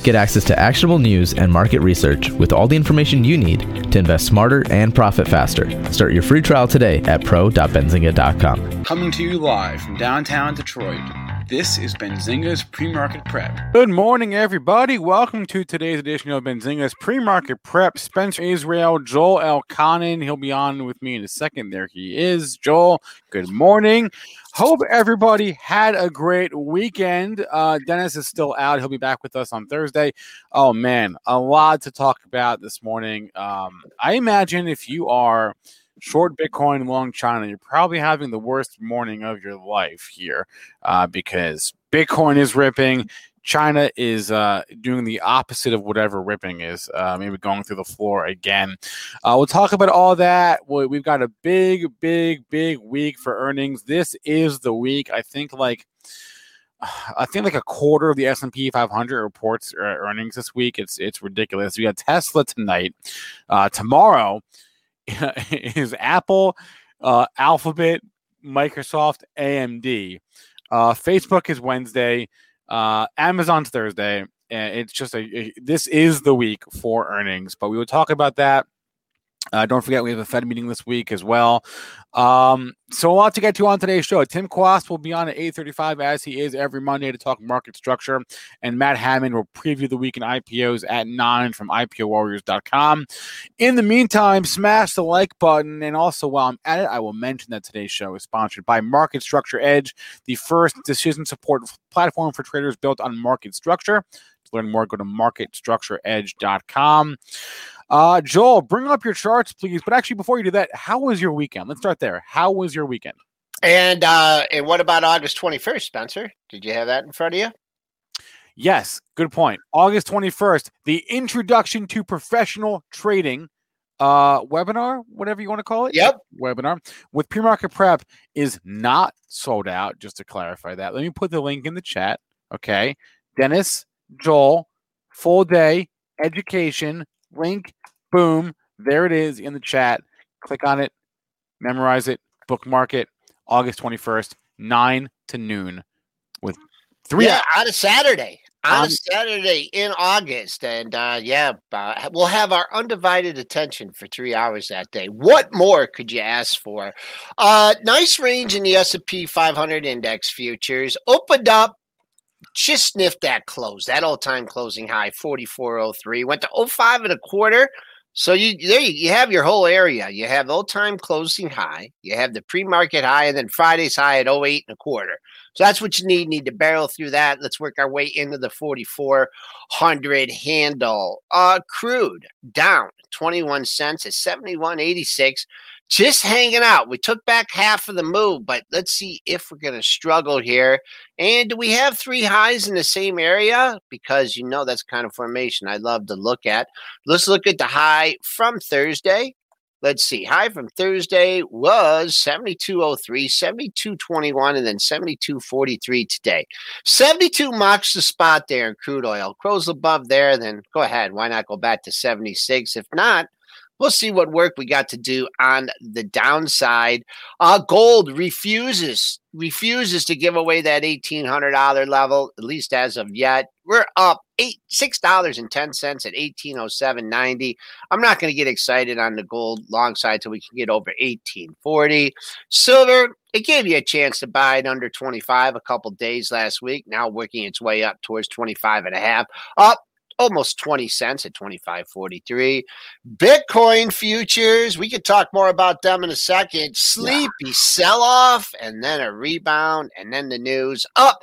Get access to actionable news and market research with all the information you need to invest smarter and profit faster. Start your free trial today at pro.benzinga.com. Coming to you live from downtown Detroit, this is Benzinga's Pre-Market Prep. Good morning, everybody. Welcome to today's edition of Benzinga's Pre-Market Prep. Spencer Israel, Joel Elconin. He'll be on with me in a second. There he is. Joel, good morning. Hope everybody had a great weekend. Dennis is still out. He'll be back with us on Thursday. Oh, man, a lot to talk about this morning. I imagine if you are short Bitcoin, long China, you're probably having the worst morning of your life here because Bitcoin is ripping. China is doing the opposite of whatever ripping is, maybe going through the floor again. We'll talk about all that. We've got a big week for earnings. This is the week. I think like a quarter of the S&P 500 reports earnings this week. It's ridiculous. We got Tesla tonight. Tomorrow is Apple, Alphabet, Microsoft, AMD. Facebook is Wednesday. Amazon's Thursday. It's just this is the week for earnings, but we will talk about that. Don't forget, we have a Fed meeting this week as well. So a lot to get to on today's show. Tim Quast will be on at 8:35 as he is every Monday to talk market structure. And Matt Hammond will preview the week in IPOs at 9 from IPOwarriors.com. In the meantime, smash the like button. And also, while I'm at it, I will mention that today's show is sponsored by Market Structure Edge, the first decision support platform for traders built on market structure. To learn more, go to marketstructureedge.com. Joel, bring up your charts, please. But actually, before you do that, how was your weekend? Let's start there. How was your weekend? And what about August 21st, Spencer? Did you have that in front of you? Yes, good point. August 21st, the Introduction to Professional Trading webinar, whatever you want to call it. Yep. Webinar with Pre-Market Prep is not sold out, just to clarify that. Let me put the link in the chat. Okay. Dennis, Joel, full day, education, link, boom, there it is in the chat. Click on it, memorize it, bookmark it. August 21st, 9 to noon with 3 hours. On a Saturday. On a Saturday in August. And we'll have our undivided attention for 3 hours that day. What more could you ask for? Nice range in the S&P 500 index futures. Opened up. Just sniffed that close, that all-time closing high, 44.03. Went to 05 and a quarter. So you have your whole area. You have all-time closing high. You have the pre-market high, and then Friday's high at 08 and a quarter. So that's what you need. Need to barrel through that. Let's work our way into the 4,400 handle. Crude down 21 cents at 71.86. Just hanging out. We took back half of the move, but let's see if we're going to struggle here. And do we have 3 highs in the same area? Because that's kind of formation I love to look at. Let's look at the high from Thursday. Let's see. High from Thursday was 72.03, 72.21, and then 72.43 today. 72 marks the spot there in crude oil. Close above there, then go ahead. Why not go back to 76? If not, we'll see what work we got to do on the downside. Gold refuses to give away that $1,800 level, at least as of yet. We're up $6.10 at 1807.90. I'm not going to get excited on the gold long side till we can get over 1840. Silver, it gave you a chance to buy it under 25 a couple days last week. Now working its way up towards 25 and a half. Up almost 20 cents at 25.43. Bitcoin futures, we could talk more about them in a second. Sleepy sell-off, and then a rebound, and then the news up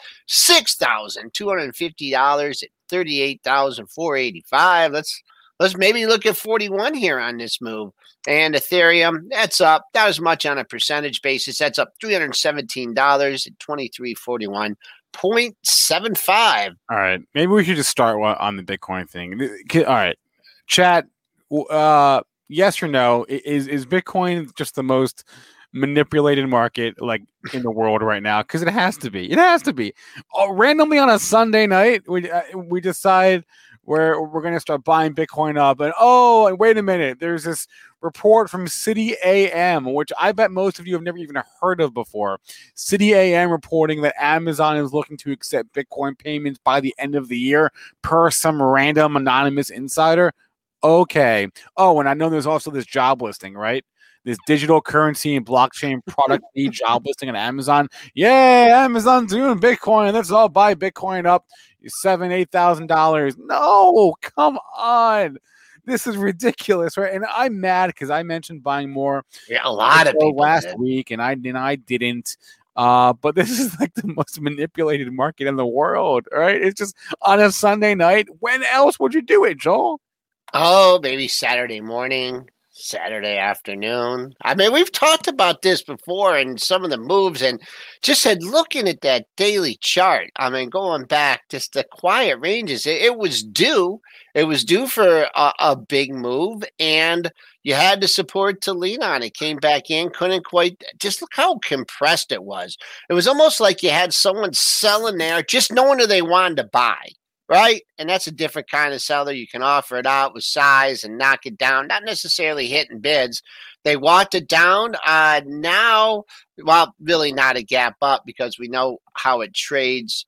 $6,250 at 38,485. Let's maybe look at 41 here on this move. And Ethereum, that's up not as much on a percentage basis. That's up $317 at 23.41. 0.75. All right. Maybe we should just start on the Bitcoin thing. All right. Chat, yes or no? Is Bitcoin just the most manipulated market like in the world right now? Because it has to be. It has to be. Randomly on a Sunday night, we decide where we're going to start buying Bitcoin up. And wait a minute, there's this report from City AM, which I bet most of you have never even heard of before. City AM reporting that Amazon is looking to accept Bitcoin payments by the end of the year, per some random anonymous insider. Okay. Oh, and I know there's also this job listing, right? This digital currency and blockchain product need job listing on Amazon. Yeah, Amazon's doing Bitcoin. Let's all buy Bitcoin up $7,000-8,000. No, come on. This is ridiculous, right? And I'm mad because I mentioned buying more. Yeah, a lot of people last week, and I didn't. But this is like the most manipulated market in the world, right? It's just on a Sunday night. When else would you do it, Joel? Oh, maybe Saturday morning, Saturday afternoon. I mean, we've talked about this before and some of the moves, and just said looking at that daily chart. I mean, going back just the quiet ranges, it was due. It was due for a big move, and you had the support to lean on. It came back in, couldn't quite. Just look how compressed it was. It was almost like you had someone selling there, just knowing who they wanted to buy. Right? And that's a different kind of seller. You can offer it out with size and knock it down, not necessarily hitting bids. They walked it down. Now, well, really not a gap up because we know how it trades,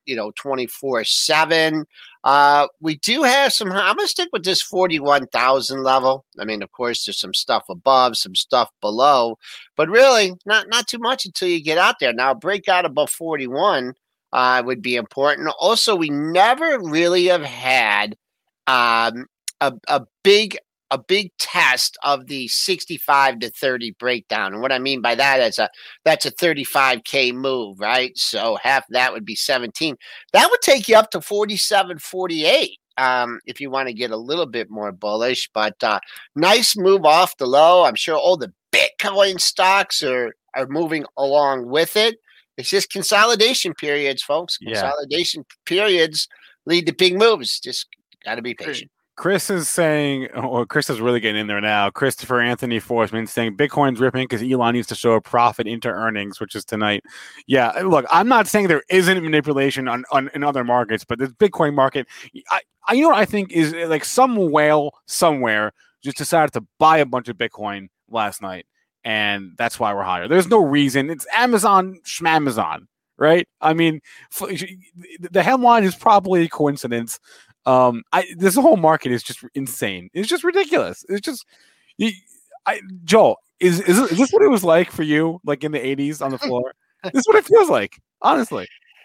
24/7. We do have some, I'm going to stick with this 41,000 level. I mean, of course, there's some stuff above, some stuff below, but really not too much until you get out there. Now, break out above 41. Would be important. Also, we never really have had a big test of the 65 to 30 breakdown. And what I mean by that is that's a 35K move, right? So half of that would be 17. That would take you up to 47, 48. If you want to get a little bit more bullish, but nice move off the low. I'm sure all the Bitcoin stocks are moving along with it. It's just consolidation periods, folks. Consolidation periods lead to big moves. Just got to be patient. Chris is saying, Chris is really getting in there now. Christopher Anthony Forsman saying Bitcoin's ripping because Elon needs to show a profit into earnings, which is tonight. Yeah, look, I'm not saying there isn't manipulation in other markets, but this Bitcoin market, I think is like some whale somewhere just decided to buy a bunch of Bitcoin last night. And that's why we're higher. There's no reason. It's Amazon schmamazon, right? I mean, the headline is probably a coincidence. This whole market is just insane. It's just ridiculous. It's just, Joel, is this what it was like for you, like in the 80s on the floor? This is what it feels like, honestly.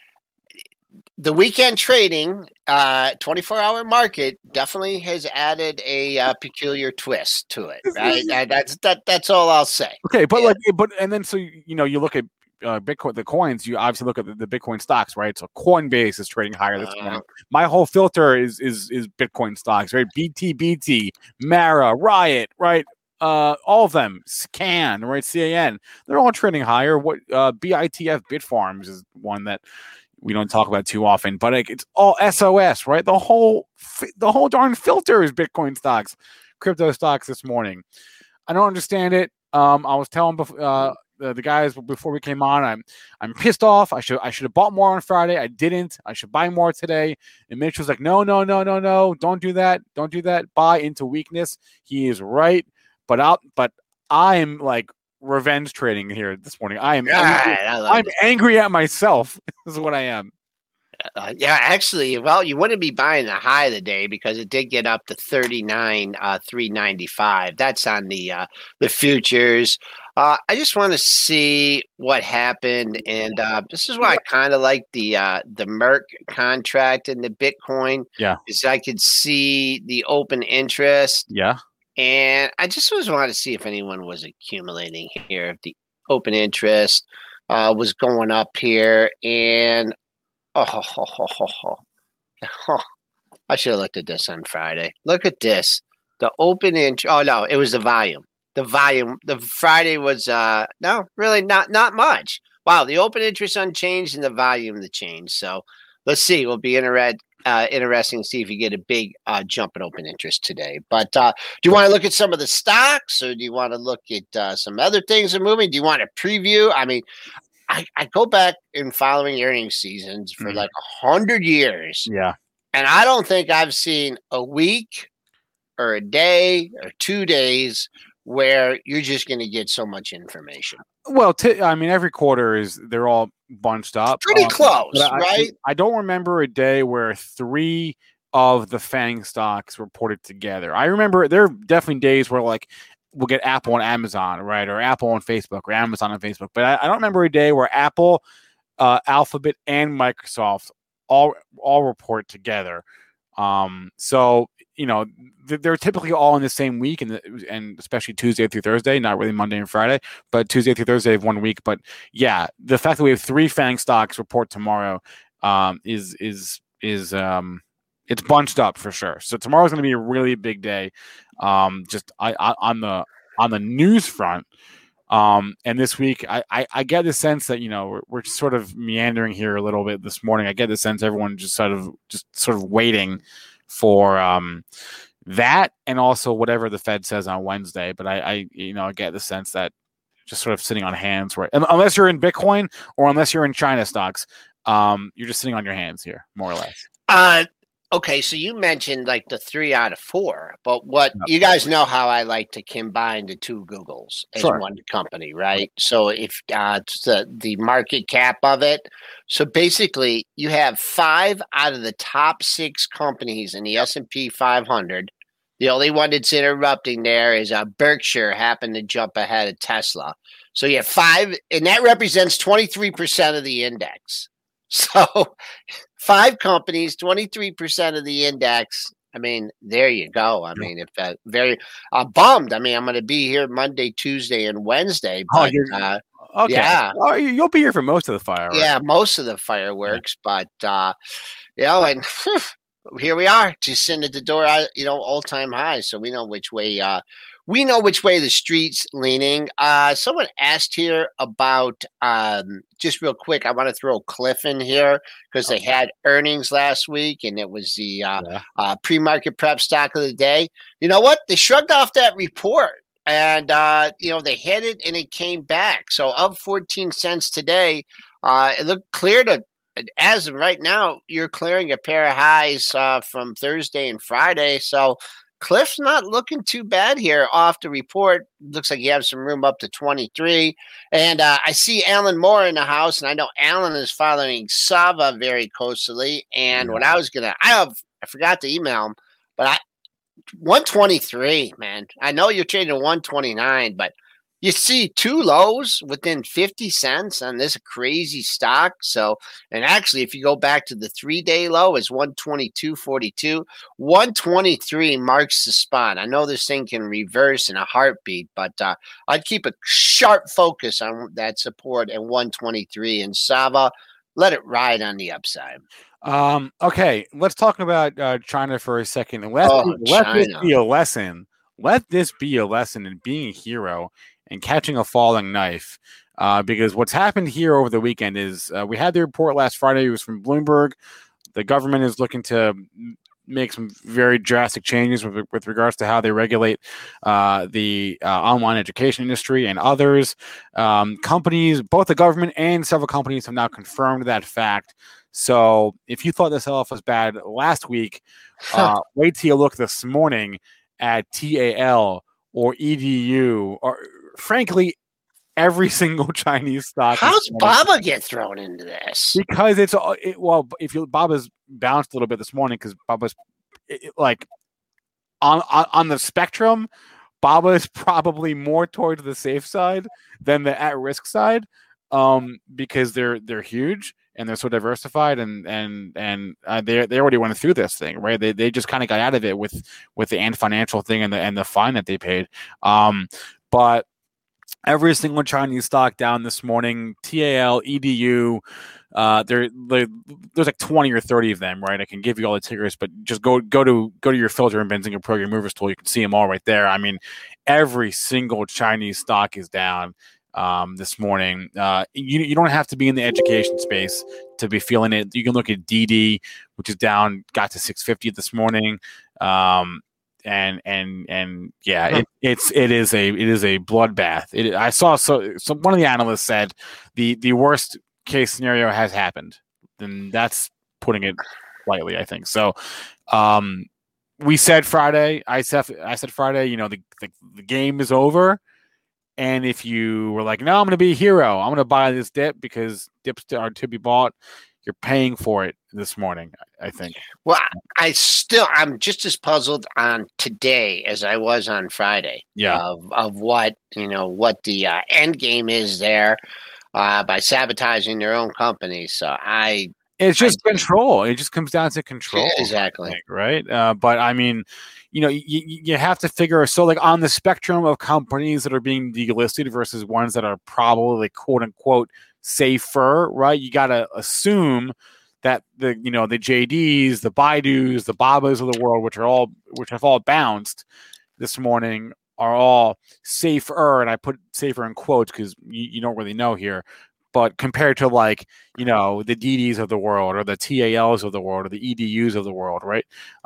The weekend trading, 24-hour market definitely has added a peculiar twist to it, right? That's all I'll say. Okay, but and then so you look at Bitcoin, the coins. You obviously look at the Bitcoin stocks, right? So Coinbase is trading higher this morning. My whole filter is Bitcoin stocks, right? BT, Mara, Riot, right? All of them, Scan, right? CAN, they're all trading higher. What BITF Bitfarms is one that we don't talk about too often, but it's all SOS, right? The whole darn filter is Bitcoin stocks, crypto stocks this morning. I don't understand it. I was telling the guys before we came on, I'm pissed off. I should have bought more on Friday. I didn't. I should buy more today. And Mitch was like, no, don't do that. Buy into weakness. He is right, but I'm like revenge trading here this morning. I'm angry at myself. This is what I am. Actually, well, you wouldn't be buying the high of the day because it did get up to 39,395. That's on the futures. I just want to see what happened, and this is why I kind of like the Merck contract and the Bitcoin. Yeah, is I could see the open interest. Yeah. And I just always wanted to see if anyone was accumulating here, if the open interest was going up here. And I should have looked at this on Friday. Look at this. The open interest. Oh, no, it was the volume. The Friday was, no, really not much. Wow, the open interest unchanged and the volume the change. So let's see. We'll be interesting to see if you get a big jump in open interest today. But do you want to look at some of the stocks, or do you want to look at some other things that are moving? Do you want to preview? I mean, I go back in following earnings seasons for like 100 years. Yeah. And I don't think I've seen a week or a day or 2 days where you're just going to get so much information. Well, I mean, every quarter they're all bunched up. Pretty close, right? I don't remember a day where 3 of the FANG stocks reported together. I remember there are definitely days where like we'll get Apple and Amazon, right? Or Apple and Facebook or Amazon and Facebook. But I don't remember a day where Apple, Alphabet, and Microsoft all report together. So, they're typically all in the same week, and especially Tuesday through Thursday, not really Monday and Friday, but Tuesday through Thursday of 1 week. But yeah, the fact that we have 3 FANG stocks report tomorrow is it's bunched up for sure. So tomorrow's going to be a really big day, just on the news front. And this week, I get the sense that we're sort of meandering here a little bit this morning. I get the sense everyone just sort of waiting for that, and also whatever the Fed says on Wednesday. But I get the sense that just sort of sitting on hands, right? Unless you're in Bitcoin or unless you're in China stocks, you're just sitting on your hands here, more or less. Okay, so you mentioned like the 3 out of 4, but you guys know how I like to combine the 2 Googles as one company, right? So if the market cap of it, so basically you have 5 out of the top 6 companies in the S&P 500. The only one that's interrupting there is Berkshire happened to jump ahead of Tesla. So you have 5, and that represents 23% of the index. So 5 companies, 23% of the index. I mean, there you go. I mean, if very bummed. I mean, I'm going to be here Monday, Tuesday, and Wednesday. But, okay. Yeah. Oh, you'll be here for most of the fireworks. Yeah, most of the fireworks. Yeah. But, and here we are, just sitting at the door, all-time high. So we know which way the street's leaning. Someone asked here about, just real quick, I want to throw Cliff in here because they had earnings last week, and it was the pre-market prep stock of the day. You know what? They shrugged off that report, and, they hit it, and it came back. So up 14 cents today. It looked clear to, as of right now, you're clearing a pair of highs from Thursday and Friday. So Cliff's not looking too bad here off the report. Looks like you have some room up to 23. And I see Alan Moore in the house, and I know Alan is following Sava very closely. And what I was I forgot to email him, but 123, man. I know you're trading at 129, but you see 2 lows within 50 cents on this crazy stock. So, and actually, if you go back to the 3-day low, is 122.42. 123 marks the spot. I know this thing can reverse in a heartbeat, but I'd keep a sharp focus on that support at 123. And Sava, let it ride on the upside. Okay, let's talk about China for a second. And let this be a lesson. Let this be a lesson in being a hero and catching a falling knife, because what's happened here over the weekend is we had the report last Friday. It was from Bloomberg. The government is looking to make some very drastic changes with regards to how they regulate the online education industry and others. Companies, both the government and several companies, have now confirmed that fact. So if you thought this off was bad last week, wait till you look this morning at TAL or EDU, or frankly, every single Chinese stock. How's BABA get thrown into this? Because BABA's bounced a little bit this morning because BABA's like on the spectrum. BABA is probably more towards the safe side than the at-risk side, because they're huge and they're so diversified, and they already went through this thing, right? They just kind of got out of it with the Ant Financial thing and the fine that they paid. But every single Chinese stock down this morning. TAL, EDU, there's like 20 or 30 of them, right? I can give you all the tickers, but just go to your filter and Benzinga Program Movers tool. You can see them all right there. I mean, every single Chinese stock is down this morning. You don't have to be in the education space to be feeling it. You can look at DD, which is down, got to 650 this morning. And yeah, it is a bloodbath. I saw so one of the analysts said the worst case scenario has happened, and that's putting it slightly, I think. So we said Friday. I said Friday, the game is over. And if you were like, no, I'm going to be a hero, I'm going to buy this dip because dips are to be bought, you're paying for it this morning, I think. Well, I'm just as puzzled on today as I was on Friday. Yeah. Of what the end game is there by sabotaging their own company. So it's just control. It just comes down to control. Exactly. Right. But I mean, you have to figure. So like on the spectrum of companies that are being delisted versus ones that are probably quote unquote safer, right? You got to assume that the JDs, the Baidus, the Babas of the world, which have all bounced this morning, are all safer. And I put safer in quotes because you don't really know here. But compared to the DDs of the world or the TALs of the world or the EDUs of the world, right?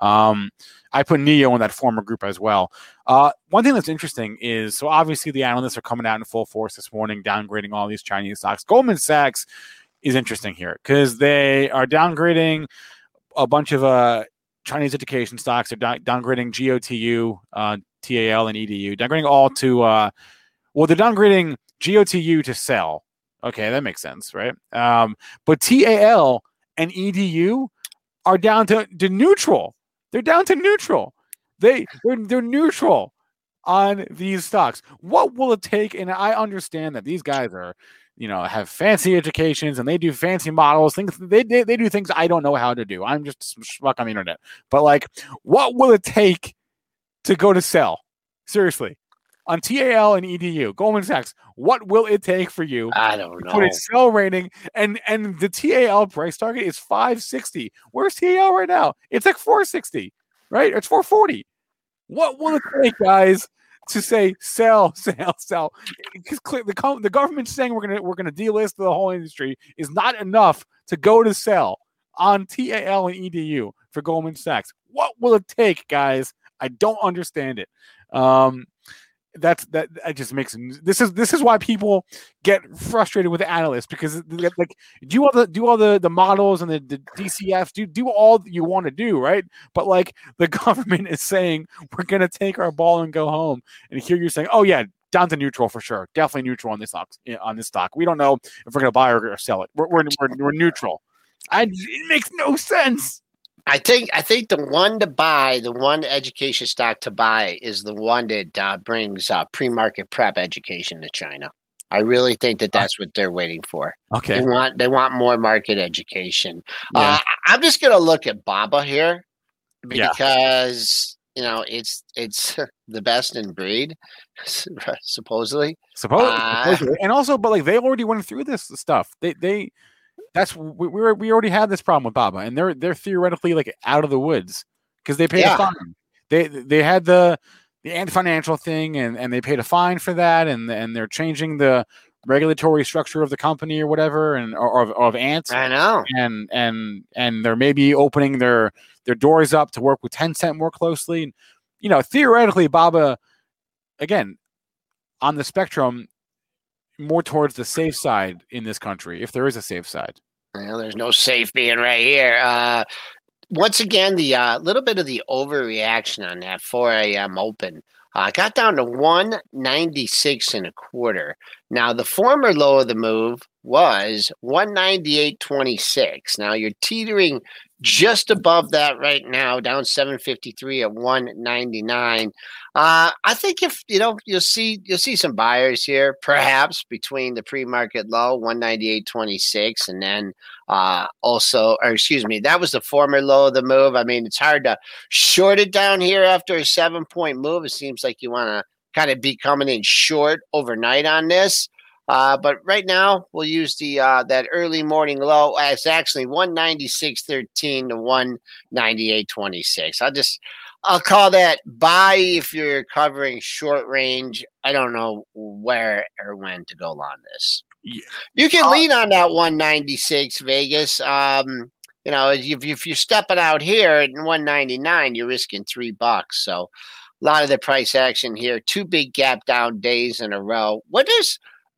I put NEO in that former group as well. One thing that's interesting is, so obviously the analysts are coming out in full force this morning, downgrading all these Chinese stocks. Goldman Sachs is interesting here because they are downgrading a bunch of Chinese education stocks. They're downgrading GOTU, TAL, and EDU. Downgrading all to, they're downgrading GOTU to sell. Okay, that makes sense, right? But TAL and EDU are down to neutral. They're down to neutral. They're neutral on these stocks. What will it take? And I understand that these guys are, have fancy educations and they do fancy models. Things they do things I don't know how to do. I'm just some schmuck on the internet. But like, what will it take to go to sell? Seriously. On TAL and EDU, Goldman Sachs, what will it take for you? I don't know. Put its sell rating and the TAL price target is 560. Where's TAL right now? It's like 460, right? It's 440. What will it take, guys, to say sell? Because the government saying we're gonna delist the whole industry is not enough to go to sell on TAL and EDU for Goldman Sachs. What will it take, guys? I don't understand it. That just makes this is why people get frustrated with the analysts, because like do all the models and the DCFs, do all you want to do, right? But like the government is saying we're gonna take our ball and go home, and here you're saying, oh yeah, down to neutral for sure, definitely neutral on this stock. We don't know if we're gonna buy or sell it. We're neutral. It makes no sense. I think the one to buy, the one education stock to buy, is the one that brings pre-market prep education to China. I really think that's what they're waiting for. Okay, they want more market education. Yeah. I'm just gonna look at Baba here because it's the best in breed, supposedly. And also, but like they already went through this stuff. We already had this problem with Baba, and they're theoretically like out of the woods because they paid a fine. They had the anti-financial thing, and they paid a fine for that, and they're changing the regulatory structure of the company or whatever, or of Ant. I know, and they're maybe opening their doors up to work with Tencent more closely. Theoretically, Baba, again, on the spectrum, more towards the safe side in this country, if there is a safe side. Well, there's no safe being right here. Once again, the little bit of the overreaction on that 4 a.m. open got down to 196.25. Now, the former low of the move was 198.26. Now, you're teetering just above that right now, down 753 at 199. I think if you'll see some buyers here, perhaps between the pre-market low 198.26 and then that was the former low of the move. I mean, it's hard to short it down here after a 7-point move. It seems like you want to kind of be coming in short overnight on this. But right now, we'll use the that early morning low. It's actually 196.13 to 198.26. I'll call that buy if you're covering short range. I don't know where or when to go on this. Yeah. You can lean on that 196 Vegas. If you're stepping out here at 199, you're risking $3. So a lot of the price action here. 2 big gap down days in a row. What is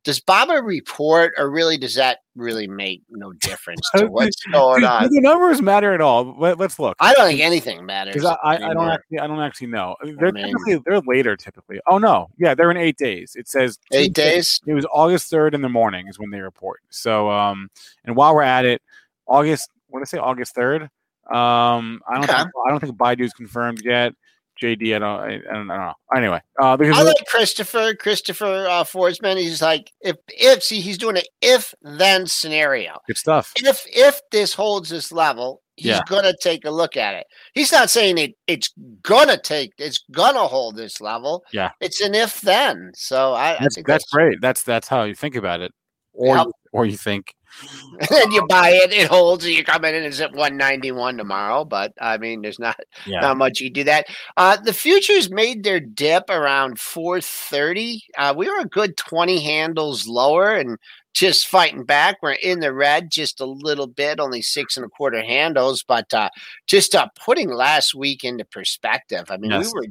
does Baba report, or really does that really make no difference to what's going on? Do the numbers matter at all? Let's look. I don't think anything matters. I don't actually know. They're later typically. Oh no, yeah, they're in 8 days. It says 8 days. It was August 3rd in the morning is when they report. So and while we're at it, August 3rd. I don't think Baidu's confirmed yet. JD, I don't know. Anyway, I like Christopher Forsman. He's like, he's doing an if-then scenario. Good stuff. If this holds this level, he's gonna take a look at it. He's not saying it's gonna hold this level. Yeah, it's an if-then. So I think that's great. That's how you think about it, or you think. And you buy it, it holds, and you come in and it's at 191 tomorrow. But I mean, there's not much you do that. The futures made their dip around 430. We were a good 20 handles lower and just fighting back. We're in the red just a little bit, only 6 1/4 handles. But just putting last week into perspective, I mean,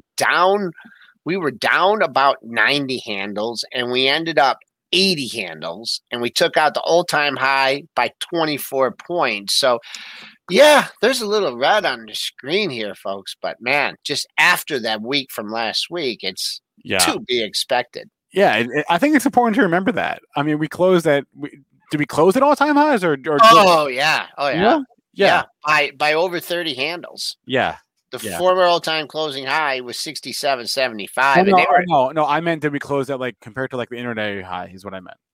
we were down about 90 handles, and we ended up 80 handles, and we took out the all-time high by 24 points. So, yeah, there's a little red on the screen here, folks. But, man, just after that week from last week, it's to be expected. Yeah, I think it's important to remember that. I mean, we closed at did we close at all-time highs? Or Oh, yeah. Yeah. By over 30 handles. Yeah. The former all-time closing high was 67.75. No, I meant did we close at compared to the intraday high is what I meant.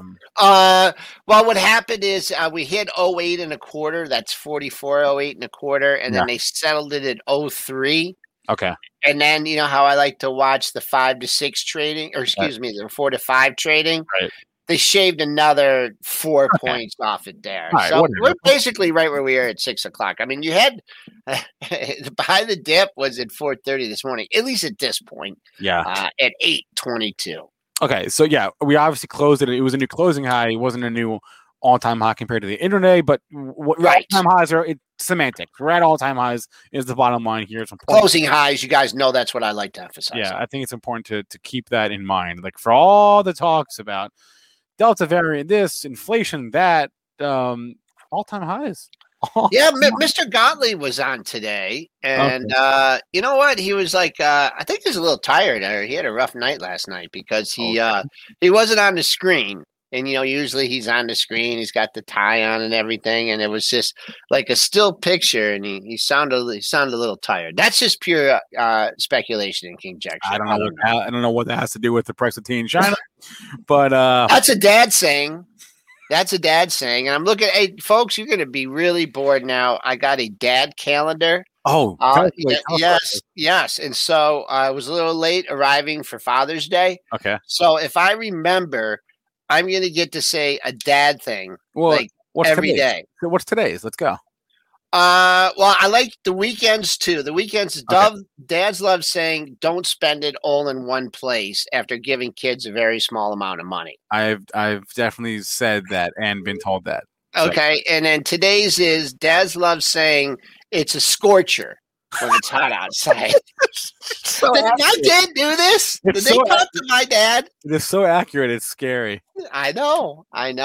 Well, what happened is we hit 08 1/4. That's 44.08 1/4, and then they settled it at 03. Okay. And then you know how I like to watch the 5 to 6 trading, or excuse me, the 4 to 5 trading. Right. They shaved another 4 points off it there. Right, so we're basically right where we are at 6 o'clock. I mean, you had behind the dip was at 4:30 this morning, at least at this point. Yeah. At 8:22. Okay. So we obviously closed it. It was a new closing high. It wasn't a new all-time high compared to the intraday, but all-time highs are semantic. We're at all-time highs is the bottom line here. Closing highs, you guys know that's what I like to emphasize. Yeah, I think it's important to keep that in mind. For all the talks about Delta variant, this, inflation, that, all-time highs. Mr. Gottlieb was on today, and you know what? He was like, I think he's a little tired. He had a rough night last night because he wasn't on the screen. And, you know, usually he's on the screen. He's got the tie on and everything. And it was just like a still picture. And he sounded a little tired. That's just pure speculation and conjecture. I don't know what that has to do with the price of tea in China. But that's a dad saying. And I'm looking, hey, folks, you're going to be really bored now. I got a dad calendar. Oh, yes. And so I was a little late arriving for Father's Day. Okay. So if I remember, I'm going to get to say a dad thing every day. So what's today's? Let's go. Well, I like the weekends too. The weekends, dads love saying, don't spend it all in one place after giving kids a very small amount of money. I've definitely said that and been told that. So. Okay. And then today's is dads love saying it's a scorcher when it's hot outside. Did my dad do this? Did they talk to my dad? It's so accurate. It's scary. I know.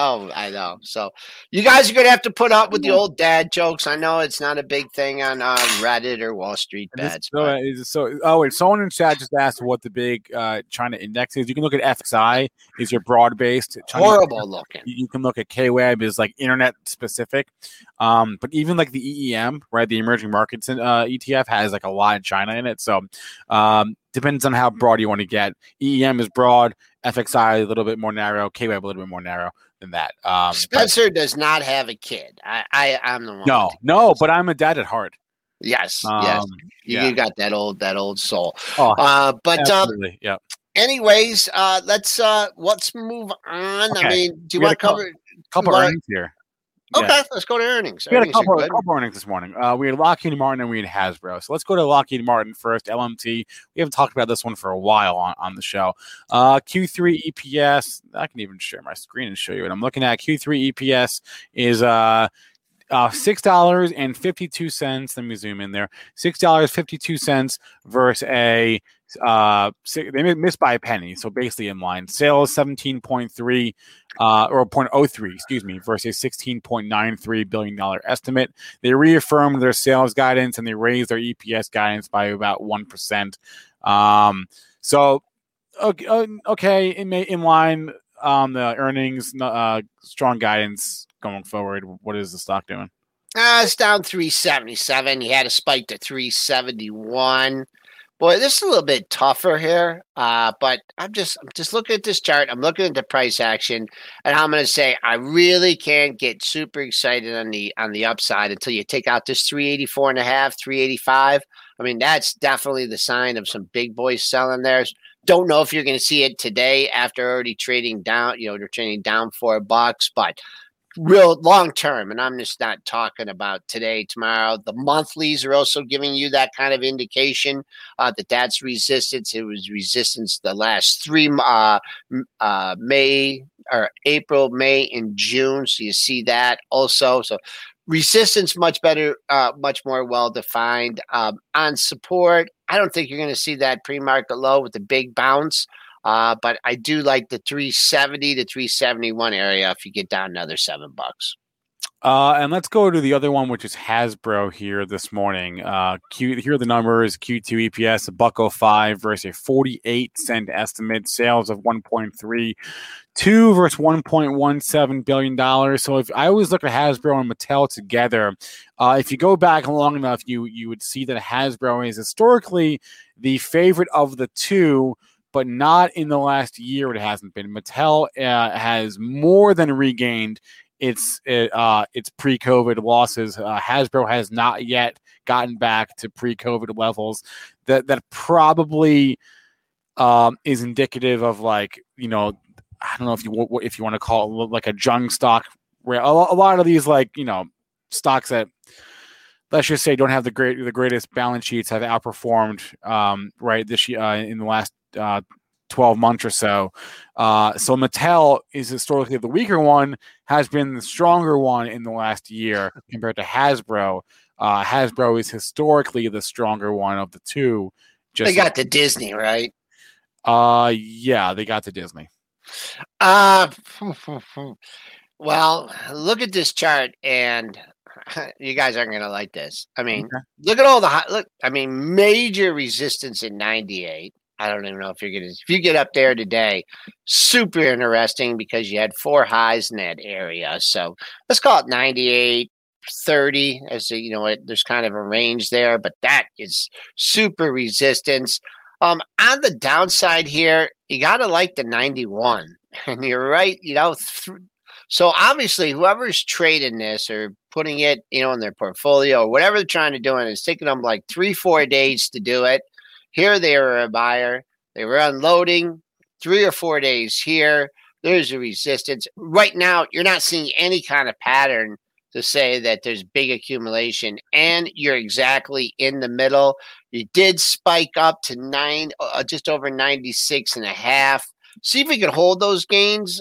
So you guys are going to have to put up with the old dad jokes. I know it's not a big thing on Reddit or Wall Street bets. Someone in chat just asked what the big China index is. You can look at FXI. Is your broad-based. Horrible looking. You can look at KWeb is internet specific. But even the EEM, right, the emerging markets ETF has a lot of China in it. So depends on how broad you want to get. EEM is broad, FXI a little bit more narrow, KWeb a little bit more narrow than that. Spencer does not have a kid. I'm the one. No, but I'm a dad at heart. Yes. You got that old soul. Absolutely. Yeah. Anyways, let's move on. Okay. I mean, do you want to cover a couple earnings here? Okay, let's go to earnings. We had a couple earnings this morning. We had Lockheed Martin and we had Hasbro. So let's go to Lockheed Martin first, LMT. We haven't talked about this one for a while on the show. Q3 EPS, I can even share my screen and show you what I'm looking at. Q3 EPS is $6.52. Let me zoom in there. $6.52 versus a They missed by a penny, so basically in line. Sales 17.3 or 0.03, excuse me, versus $16.93 billion estimate. They reaffirmed their sales guidance and they raised their EPS guidance by about 1%. So okay, in line on the earnings, strong guidance going forward. What is the stock doing? It's down 377. He had a spike to 371. Boy, this is a little bit tougher here. But I'm just looking at this chart. I'm looking at the price action, and I'm going to say I really can't get super excited on the upside until you take out this 384.5, 385. I mean, that's definitely the sign of some big boys selling there. Don't know if you're going to see it today after already trading down. They're trading down $4, but real long term, and I'm just not talking about today, tomorrow. The monthlies are also giving you that kind of indication that that's resistance. It was resistance the last three April, May, and June. So you see that also. So resistance much better, much more well defined. On support, I don't think you're going to see that pre-market low with the big bounce. But I do like the 370 to 371 area if you get down another $7. And let's go to the other one, which is Hasbro here this morning. Here are the numbers: Q2 EPS $1.05 versus a 48-cent estimate. Sales of 1.32 versus $1.17 billion. So if I always look at Hasbro and Mattel together, if you go back long enough, you would see that Hasbro is historically the favorite of the two, but not in the last year. It hasn't been. Mattel has more than regained its pre-COVID losses. Hasbro has not yet gotten back to pre-COVID levels. That probably is indicative of, like, I don't know if you want to call it like a junk stock, where a lot of these, like, stocks that, let's just say, don't have the greatest balance sheets have outperformed right this year in the last 12 months or so. So Mattel is historically the weaker one, has been the stronger one in the last year compared to Hasbro. Hasbro is historically the stronger one of the two. They got the Disney, right? Yeah, they got the Disney. Well, look at this chart, and you guys aren't going to like this. I mean, Look at all the major resistance in 98. I don't even know if you get up there today, super interesting because you had 4 highs in that area. So let's call it 98, 30 as there's kind of a range there, but that is super resistance. On the downside here, you got to like the 91, and you're right. So obviously whoever's trading this or putting it, in their portfolio or whatever they're trying to do, and it's taking them like 3-4 days to do it. Here they were a buyer. They were unloading 3 or 4 days here. There's a resistance. Right now, you're not seeing any kind of pattern to say that there's big accumulation, and you're exactly in the middle. You did spike up to just over 96.5. See if we can hold those gains.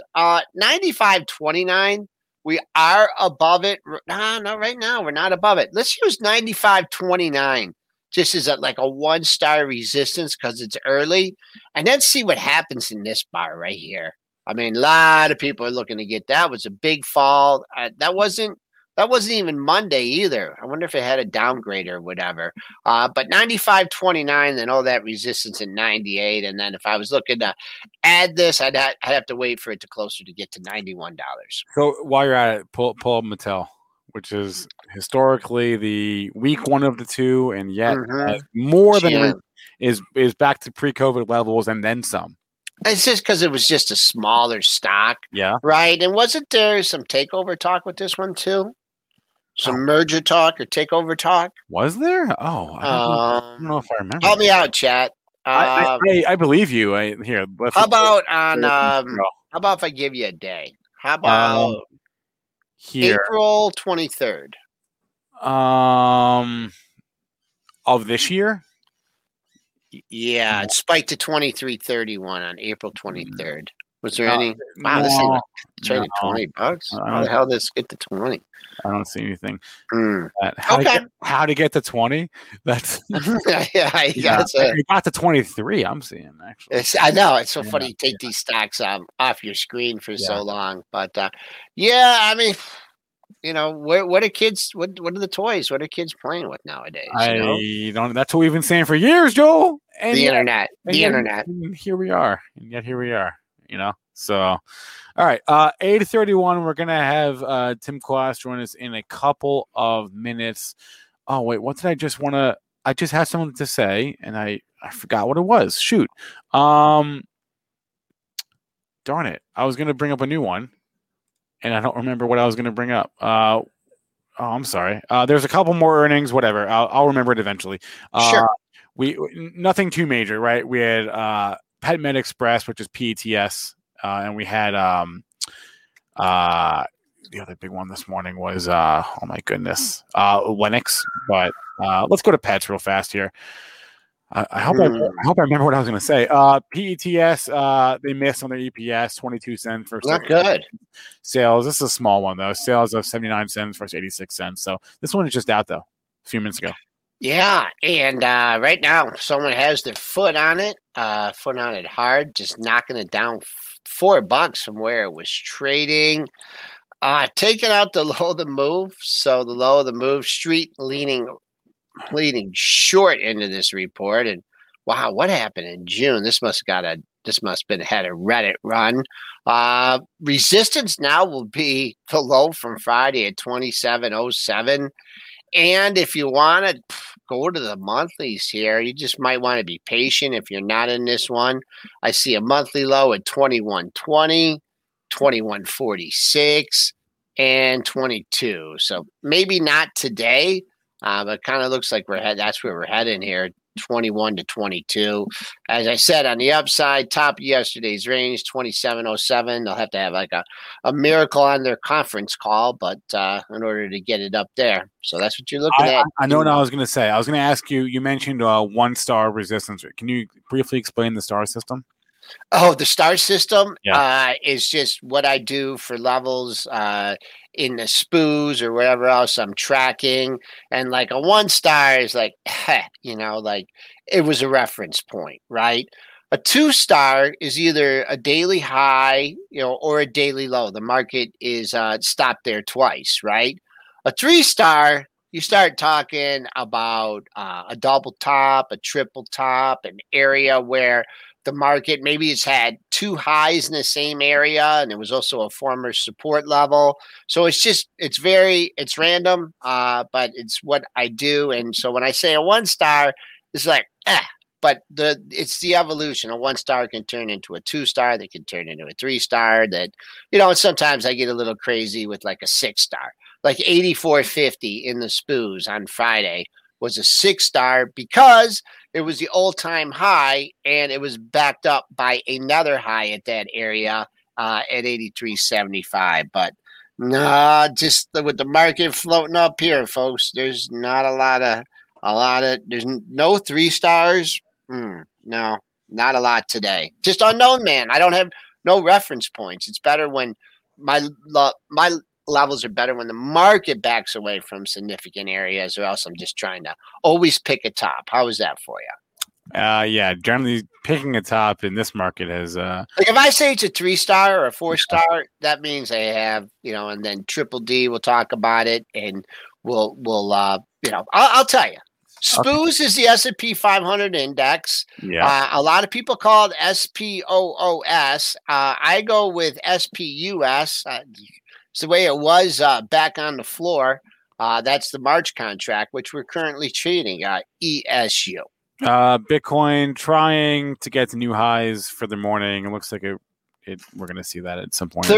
95.29. We are above it. No, right now we're not above it. Let's use 95.29. Just as a 1-star resistance because it's early, and then see what happens in this bar right here. I mean, a lot of people are looking to get that. It was a big fall. That wasn't even Monday either. I wonder if it had a downgrade or whatever. But 95.29, then all that resistance at 98, and then if I was looking to add this, I'd have to wait for it to closer to get to $91. So while you're at it, pull Mattel, which is historically the weak one of the two, and yet more than is back to pre-COVID levels and then some. It's just because it was just a smaller stock. Yeah. Right. And wasn't there some takeover talk with this one too? Some merger talk or takeover talk? Was there? Oh, I don't know if I remember. Help me out, chat. I believe you. Here. How about if I give you a day? How about here, April 23rd? Of this year? Yeah, it spiked to 23.31 on April 23rd. Was there any? Wow, this thing traded $20. How the hell did this get to 20? I don't see anything. Okay. How to get to 20? That's you got to 23. I'm seeing actually. I know it's so funny. You take these stocks off your screen for so long, but I mean, what are kids? What are the toys? What are kids playing with nowadays? I don't. That's what we've been saying for years, Joel. And the internet. And here we are. And yet here we are. So, all right. 8:31. We're gonna have Tim Quast join us in a couple of minutes. Oh wait, what did I just want to? I just had something to say, and I forgot what it was. Shoot. Darn it! I was gonna bring up a new one, and I don't remember what I was gonna bring up. Oh, I'm sorry. There's a couple more earnings. Whatever. I'll remember it eventually. Sure. We nothing too major, right? We had Pet Med Express, which is PETS, and we had the other big one this morning was oh my goodness, Lennox. But let's go to pets real fast here. I hope I remember what I was going to say. PETS, they missed on their EPS, 22 cents versus not good sales. This is a small one though. Sales of 79 cents versus 86 cents. So this one is just out though, a few minutes ago. Yeah, and right now someone has their foot on it hard, just knocking it down $4 from where it was trading. Taking out the low of the move, so the low of the move, street leaning short into this report. And wow, what happened in June? This must have had a Reddit run. Resistance now will be the low from Friday at 27.07. And if you want to go to the monthlies here, you just might want to be patient if you're not in this one. I see a monthly low at 21.20, 21.46, and 22. So maybe not today, but it kind of looks like that's where we're heading here, 21 to 22. As I said, on the upside, top of yesterday's range, 27.07. They'll have to have like a miracle on their conference call, but in order to get it up there. So that's what you're looking at. I know what I was going to say. I was going to ask you, you mentioned 1 star resistance. Can you briefly explain the star system? Oh, the star system is just what I do for levels in the SPOOs or whatever else I'm tracking. And like a 1 star is like, like it was a reference point, right? A 2 star is either a daily high, or a daily low. The market is stopped there twice, right? A 3 star, you start talking about a double top, a triple top, an area where the market, maybe it's had 2 highs in the same area, and there was also a former support level. So it's random, but it's what I do. And so when I say a 1 star, it's like, but it's the evolution. A 1 star can turn into a 2 star, that can turn into a 3 star, that, and sometimes I get a little crazy with like a 6 star, like 84.50 in the SPOOs on Friday was a 6 star because it was the all-time high, and it was backed up by another high at that area at 83.75. But just with the market floating up here, folks, there's not a lot of. There's no 3 stars. No, not a lot today. Just unknown, man. I don't have no reference points. It's better when my levels are better when the market backs away from significant areas, or else I'm just trying to always pick a top. How is that for you? Generally picking a top in this market has like if I say it's a 3 star or a 4 star, that means I have, and then Triple D, we'll talk about it, and we'll I'll tell you. SPOOs is the S&P 500 index. Yeah. A lot of people call it SPOOS. I go with SPUS. It's the way it was back on the floor. That's the March contract, which we're currently trading ESU. Bitcoin trying to get to new highs for the morning. It looks like we're going to see that at some point.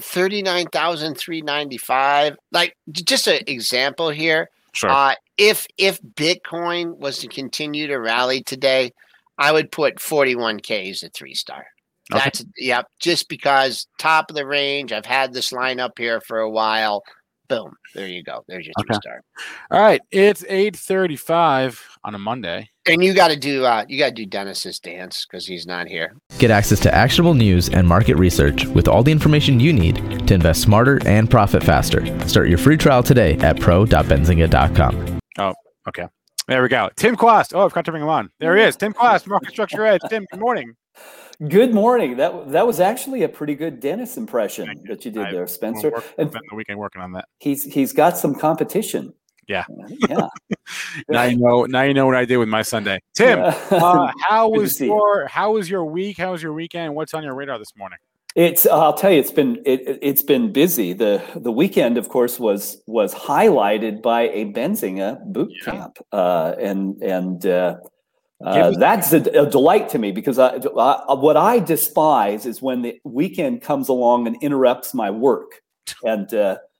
39,395. Like, just an example here. Sure. If Bitcoin was to continue to rally today, I would put 41K as a 3 star. That's just because top of the range. I've had this line up here for a while, Boom. There you go. There's your three-star. All right. It's 8:35 on a Monday. And you got to do Dennis's dance because he's not here. Get access to actionable news and market research with all the information you need to invest smarter and profit faster. Start your free trial today at pro.benzinga.com. Oh, okay. There we go. Tim Quast. Oh, I forgot to bring him on. There he is. Tim Quast, Market Structure Edge. Tim, good morning. Good morning. That was actually a pretty good Dennis impression that you did there, Spencer. And spent the weekend working on that. He's got some competition. Yeah. Yeah. Now you know what I did with my Sunday. Tim, how was your week? How was your weekend? What's on your radar this morning? I'll tell you, it's been busy. The weekend, of course, was highlighted by a Benzinga boot camp, and that's a delight to me because what I despise is when the weekend comes along and interrupts my work and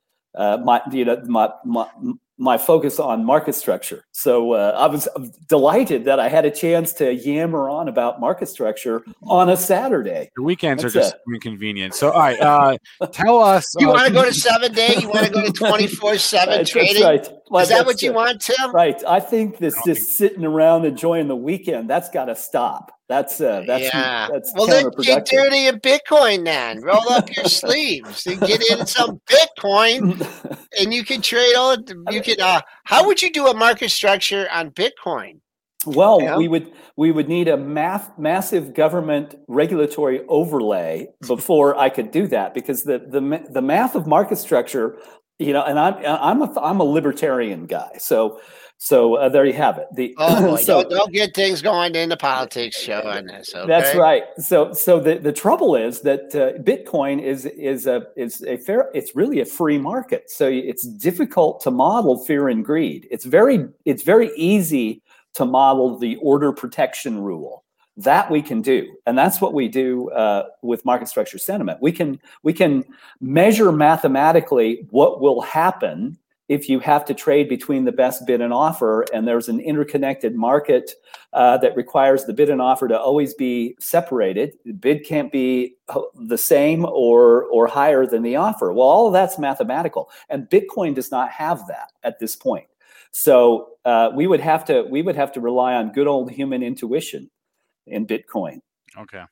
my focus on market structure. So I was delighted that I had a chance to yammer on about market structure on a Saturday. The weekends are just inconvenient. So, all right, tell us. You want to go to 7-day? You want to go to 24/7 trading? Right. Is that what you want, Tim? Right. I think this just sitting around enjoying the weekend, that's got to stop. That's well, then get dirty in Bitcoin then. Roll up your sleeves and get in some Bitcoin, and you can trade all. You could. How would you do a market structure on Bitcoin? Well, we would need a massive government regulatory overlay before I could do that because the math of market structure, and I'm a libertarian guy, so there you have it. Don't get things going into politics show on this. Okay? That's right. So the trouble is that Bitcoin it's really a free market. So it's difficult to model fear and greed. It's very easy to model the order protection rule. That we can do, and that's what we do with market structure sentiment. We can measure mathematically what will happen if you have to trade between the best bid and offer, and there's an interconnected market that requires the bid and offer to always be separated. The bid can't be the same or higher than the offer. Well, all of that's mathematical, and Bitcoin does not have that at this point. So we would have to rely on good old human intuition in Bitcoin. Okay.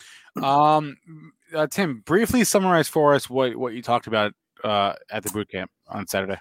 Tim, briefly summarize for us what you talked about at the boot camp on Saturday.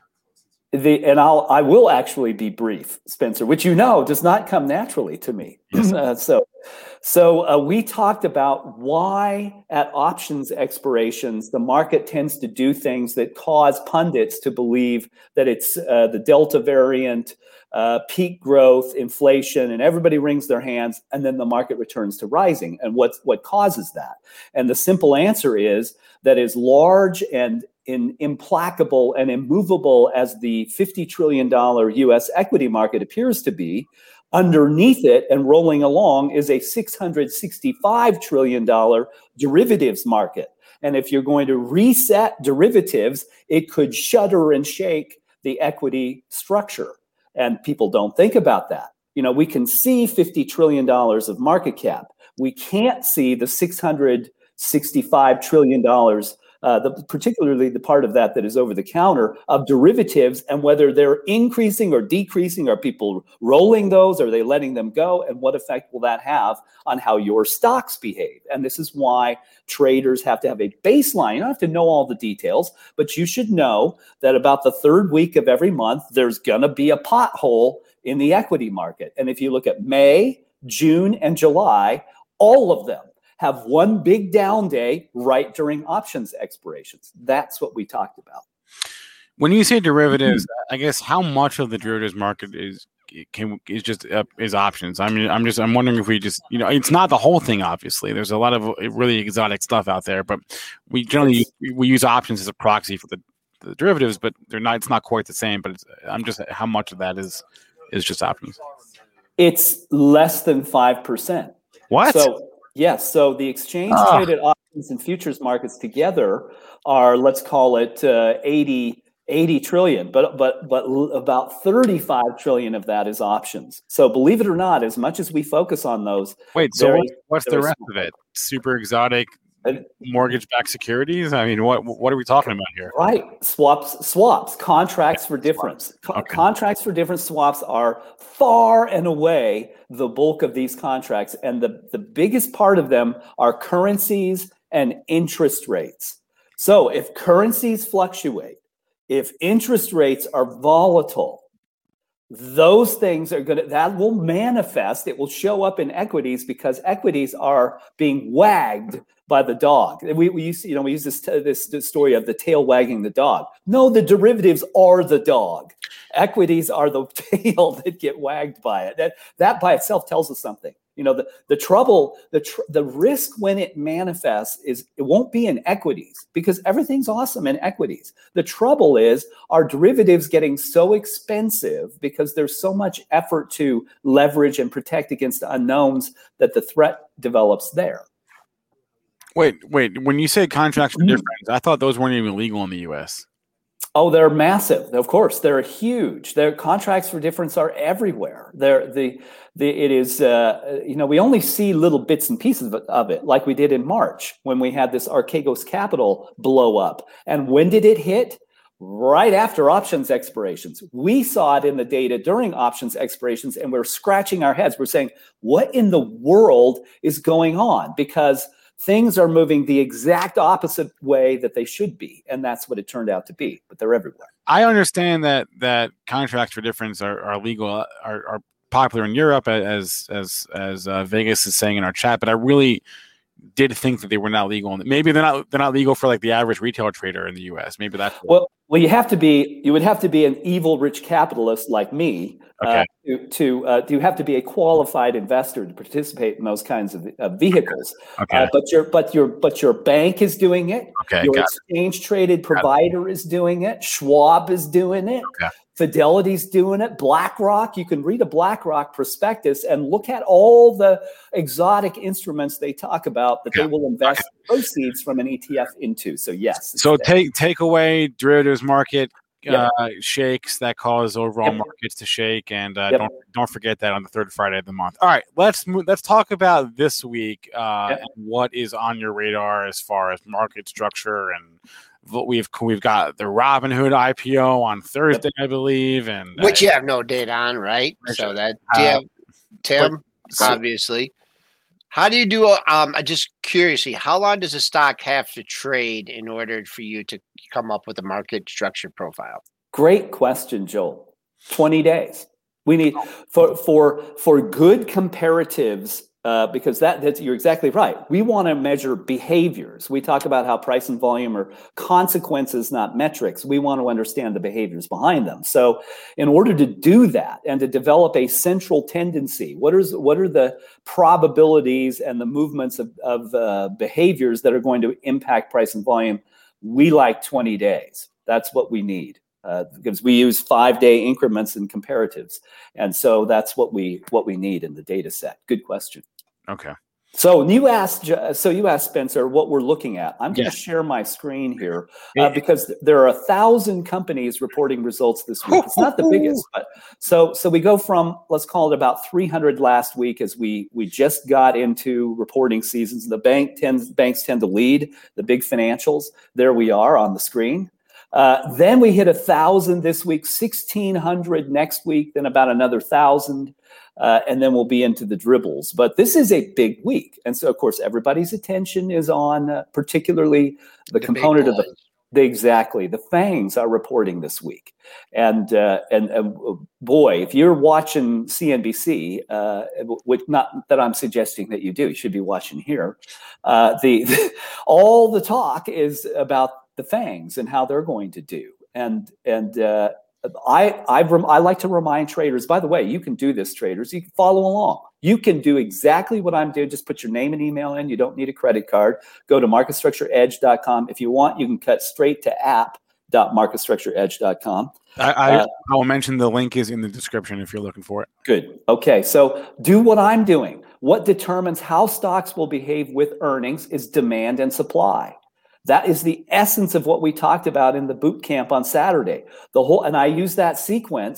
I will actually be brief, Spencer, which does not come naturally to me. Yes. So we talked about why at options expirations the market tends to do things that cause pundits to believe that it's the Delta variant, peak growth, inflation, and everybody wrings their hands, and then the market returns to rising. And what causes that? And the simple answer is that as large and implacable and immovable as the $50 trillion U.S. equity market appears to be, underneath it and rolling along is a $665 trillion derivatives market. And if you're going to reset derivatives, it could shudder and shake the equity structure. And people don't think about that. We can see $50 trillion of market cap. We can't see the $665 trillion particularly the part of that is over the counter of derivatives, and whether they're increasing or decreasing. Are people rolling those? Are they letting them go? And what effect will that have on how your stocks behave? And this is why traders have to have a baseline. You don't have to know all the details, but you should know that about the third week of every month, there's going to be a pothole in the equity market. And if you look at May, June, and July, all of them have one big down day right during options expirations. That's what we talked about. When you say derivatives, I guess how much of the derivatives market is options? I mean, I'm wondering if we just, it's not the whole thing. Obviously, there's a lot of really exotic stuff out there, but we generally we use options as a proxy for the derivatives, but it's not quite the same. But I'm just, how much of that is just options? It's less than 5%. What? Yes. So the exchange traded options and futures markets together are, let's call it 80 trillion, but about 35 trillion of that is options. So believe it or not, as much as we focus on those. Wait, so what's the rest of it? Super exotic, mortgage-backed securities? I mean, what are we talking about here? Right. Swaps, contracts for difference. Okay. Contracts for difference swaps are far and away the bulk of these contracts. And the biggest part of them are currencies and interest rates. So if currencies fluctuate, if interest rates are volatile, those things that will manifest. It will show up in equities because equities are being wagged by the dog. We use this story of the tail wagging the dog. No, the derivatives are the dog. Equities are the tail that get wagged by it. That by itself tells us something. The trouble, the risk when it manifests is it won't be in equities because everything's awesome in equities. The trouble is our derivatives getting so expensive because there's so much effort to leverage and protect against the unknowns that the threat develops there. Wait. When you say contracts for difference, I thought those weren't even legal in the U.S. Oh, they're massive. Of course, they're huge. Their contracts for difference are everywhere. We only see little bits and pieces of it, like we did in March when we had this Archegos Capital blow up. And when did it hit? Right after options expirations. We saw it in the data during options expirations, and we're scratching our heads. We're saying, what in the world is going on? Because things are moving the exact opposite way that they should be, and that's what it turned out to be. But they're everywhere. I understand that contracts for difference are legal, are popular in Europe, as Vegas is saying in our chat. But I really did think that they were not legal. Maybe they're not legal for like the average retail trader in the U.S. Maybe that's well. You would have to be an evil rich capitalist like me. Okay. You have to be a qualified investor to participate in those kinds of vehicles. Okay. But your bank is doing it. Okay. Your exchange traded provider is doing it. Schwab is doing it. Okay. Fidelity's doing it. BlackRock. You can read a BlackRock prospectus and look at all the exotic instruments they talk about that they will invest proceeds from an ETF into. So yes. So take away derivatives market. Shakes that cause overall markets to shake, and don't forget that on the third Friday of the month. All right, let's talk about this week and what is on your radar as far as market structure, and what we've got the Robinhood IPO on Thursday, I believe, and which you have no data on, right? So that Tim, obviously. How do you do? Just curiously, how long does a stock have to trade in order for you to come up with a market structure profile? Great question, Joel. 20 days. We need for good comparatives. Because that's you're exactly right. We want to measure behaviors. We talk about how price and volume are consequences, not metrics. We want to understand the behaviors behind them. So in order to do that and to develop a central tendency, what are the probabilities and the movements of behaviors that are going to impact price and volume? We like 20 days. That's what we need. Because we use 5-day increments in comparatives. And so that's what we need in the data set. Good question. Okay. So you asked Spencer what we're looking at. I'm going to share my screen here because there are 1,000 companies reporting results this week. It's not the biggest, but so we go from, let's call it about 300 last week as we just got into reporting seasons. The banks tend to lead the big financials. There we are on the screen. Then we hit 1,000 this week, 1,600 next week, then about another 1,000, and then we'll be into the dribbles. But this is a big week, and so of course everybody's attention is on particularly the component of the FANGs are reporting this week, and boy, if you're watching CNBC, which not that I'm suggesting that you do, you should be watching here. All the talk is about the FANGs and how they're going to do. And I like to remind traders, by the way, you can do this, traders. You can follow along. You can do exactly what I'm doing. Just put your name and email in. You don't need a credit card. Go to marketstructureedge.com. If you want, you can cut straight to app.marketstructureedge.com. I will mention the link is in the description if you're looking for it. Good. Okay. So do what I'm doing. What determines how stocks will behave with earnings is demand and supply. That is the essence of what we talked about in the boot camp on Saturday. And I use that sequence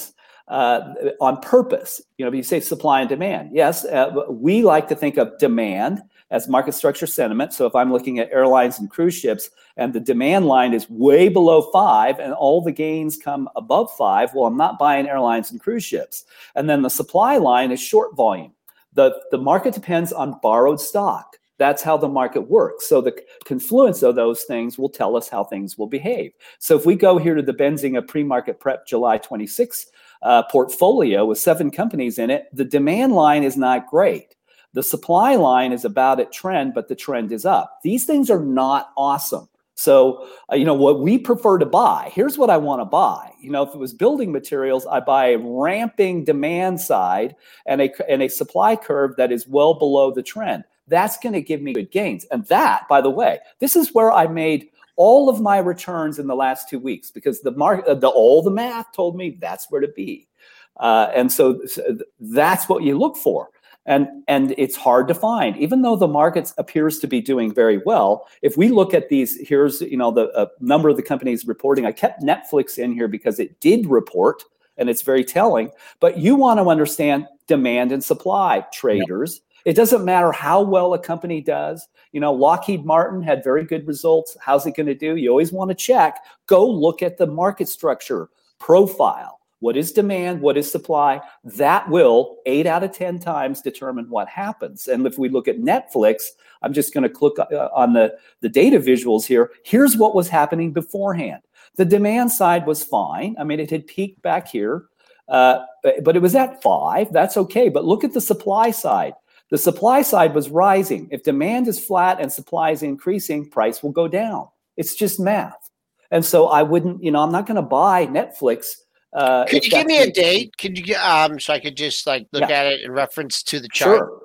on purpose. You say supply and demand. Yes, we like to think of demand as market structure sentiment. So if I'm looking at airlines and cruise ships and the demand line is way below 5 and all the gains come above 5, well, I'm not buying airlines and cruise ships. And then the supply line is short volume. The market depends on borrowed stock. That's how the market works. So the confluence of those things will tell us how things will behave. So if we go here to the Benzinga pre-market prep July 26 portfolio with 7 companies in it, the demand line is not great. The supply line is about at trend, but the trend is up. These things are not awesome. So, what we prefer to buy, here's what I want to buy. If it was building materials, I buy a ramping demand side and a supply curve that is well below the trend. That's going to give me good gains. And that, by the way, this is where I made all of my returns in the last 2 weeks because all the math told me that's where to be. And so that's what you look for. And it's hard to find, even though the market appears to be doing very well. If we look at these, here's the number of the companies reporting. I kept Netflix in here because it did report, and it's very telling. But you want to understand demand and supply, traders. It doesn't matter how well a company does. Lockheed Martin had very good results. How's it going to do? You always want to check. Go look at the market structure profile. What is demand? What is supply? That will 8 out of 10 times determine what happens. And if we look at Netflix, I'm just going to click on the data visuals here. Here's what was happening beforehand. The demand side was fine. I mean, it had peaked back here, but it was at 5. That's okay. But look at the supply side. The supply side was rising. If demand is flat and supply is increasing, price will go down. It's just math. And so I wouldn't, I'm not going to buy Netflix. Could you give me a date? Could you so I could just look at it in reference to the chart? Sure.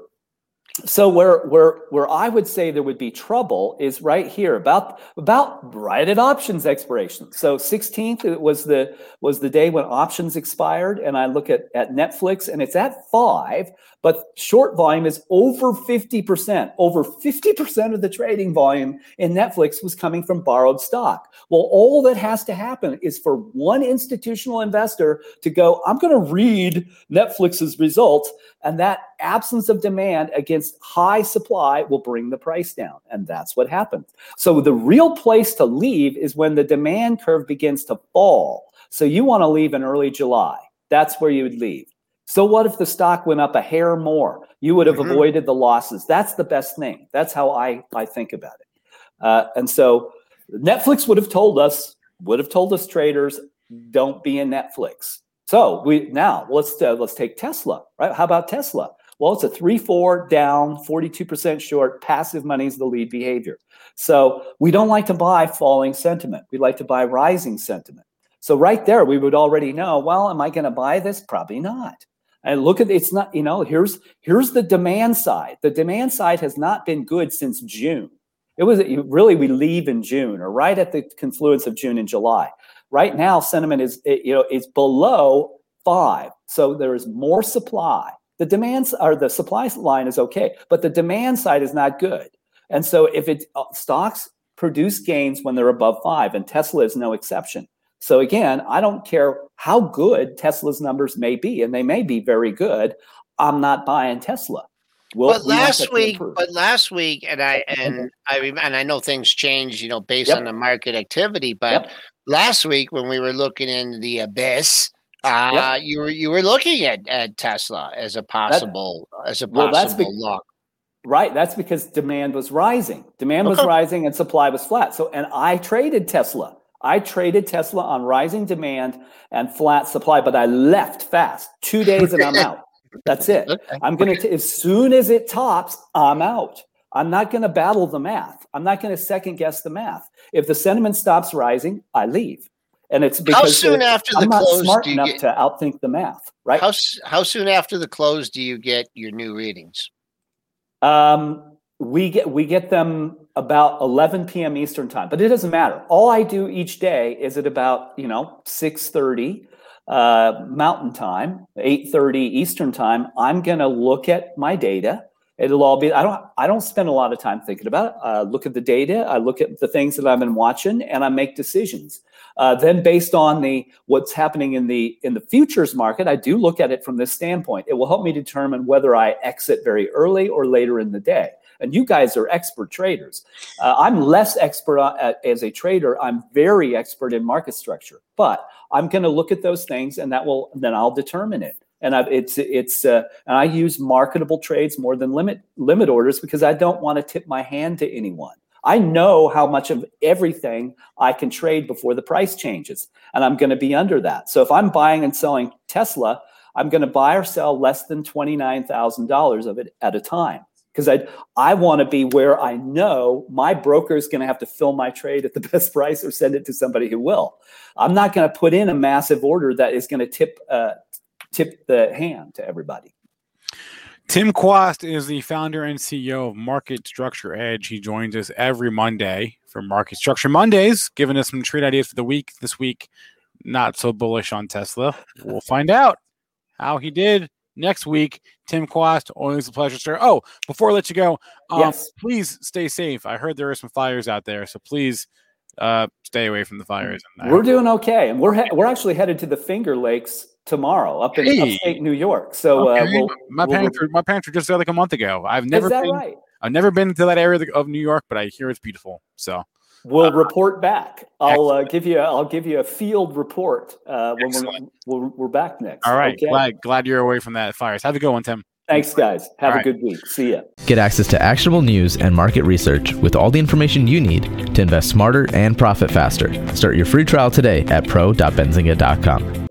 So where I would say there would be trouble is right here, about right at options expiration. So 16th was the day when options expired, and I look at Netflix, and it's at 5, but short volume is over 50%. Over 50% of the trading volume in Netflix was coming from borrowed stock. Well, all that has to happen is for one institutional investor to go, I'm going to read Netflix's results, and that absence of demand against high supply will bring the price down. And that's what happened. So the real place to leave is when the demand curve begins to fall. So you want to leave in early July. That's where you would leave. So what if the stock went up a hair more? You would have avoided the losses. That's the best thing. That's how I think about it. And so Netflix would have told us traders, don't be in Netflix. So let's take Tesla, right? How about Tesla? Well, it's a 3-4 down, 42% short. Passive money is the lead behavior. So we don't like to buy falling sentiment. We like to buy rising sentiment. So right there, we would already know, well, am I going to buy this? Probably not. And look at it's not, here's the demand side. The demand side has not been good since June. We leave in June or right at the confluence of June and July. Right now, sentiment is below 5. So there is more supply. The supply line is okay, but the demand side is not good. And so if stocks produce gains when they're above 5, and Tesla is no exception. So again, I don't care how good Tesla's numbers may be, and they may be very good. I'm not buying Tesla. But last week, and I know things change, based on the market activity. But last week, when we were looking into the abyss, you were looking at Tesla as a possible lock. Right. That's because demand was rising. Demand was rising and supply was flat. So, and I traded Tesla. On rising demand and flat supply, but I left fast. 2 days and I'm out. That's it. I'm going to, as soon as it tops, I'm out. I'm not going to battle the math. I'm not going to second guess the math. If the sentiment stops rising, I leave. And it's because how soon after the I'm not close smart enough to outthink the math, right? How soon after the close do you get your new readings? We get them about 11 p.m. Eastern time, but it doesn't matter. All I do each day is at about 6:30 Mountain time, 8:30 Eastern time. I'm going to look at my data, It'll all be. I don't spend a lot of time thinking about it. I look at the data. I look at the things that I've been watching, and I make decisions. Then, based on what's happening in the futures market, I do look at it from this standpoint. It will help me determine whether I exit very early or later in the day. And you guys are expert traders. I'm less expert as a trader. I'm very expert in market structure. But I'm going to look at those things, and then I'll determine it. And and I use marketable trades more than limit orders because I don't want to tip my hand to anyone. I know how much of everything I can trade before the price changes, and I'm going to be under that. So if I'm buying and selling Tesla, I'm going to buy or sell less than $29,000 of it at a time because I want to be where I know my broker is going to have to fill my trade at the best price or send it to somebody who will. I'm not going to put in a massive order that is going to tip the hand to everybody. Tim Quast is the founder and CEO of Market Structure Edge. He joins us every Monday for Market Structure Mondays, giving us some trade ideas for the week. This week, not so bullish on Tesla. We'll find out how he did next week. Tim Quast, always a pleasure, sir. Oh, before I let you go, yes. Please stay safe. I heard there are some fires out there, so please stay away from the fires. We're doing okay, and we're actually headed to the Finger Lakes tomorrow up in upstate New York. So my parents were just there like a month ago. I've never been to that area of New York, but I hear it's beautiful. So we'll report back. I'll give you a field report when we're back next. All right. Okay? Glad you're away from that fires. Have a good one, Tim. Thanks, guys. Have a good week. See ya. Get access to actionable news and market research with all the information you need to invest smarter and profit faster. Start your free trial today at pro.benzinga.com.